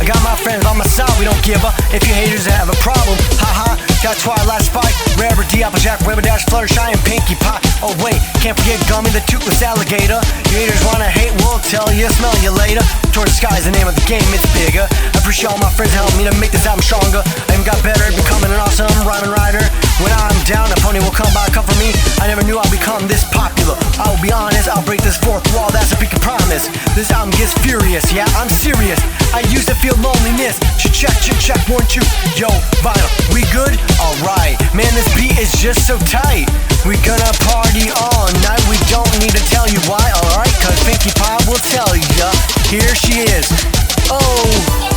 Got my friends on my side, we don't give up. If you haters have a problem, haha. Got Twilight Spike, Rare D, Applejack, Weber Dash, Fluttershy, and Pinkie Pie. Oh wait, can't forget Gummy the toothless alligator. You haters wanna hate, we'll tell you, smell you later. Towards the sky is the name of the game, it's bigger. I appreciate all my friends helping me to make this album stronger. I even got better at becoming an awesome rhyming writer. When I'm down, a pony will come by, come for me. I never knew I'd become this popular. I will be honest, I'll break this fourth wall, that's a big promise. This album gets furious, yeah, I'm serious. I used to feel loneliness. Check, 1, 2. Yo, Vinyl, we good? Alright, man, this beat is just so tight. We gonna party all night, we don't need to tell you why, alright? Cause Pinkie Pie will tell ya, here she is. Oh.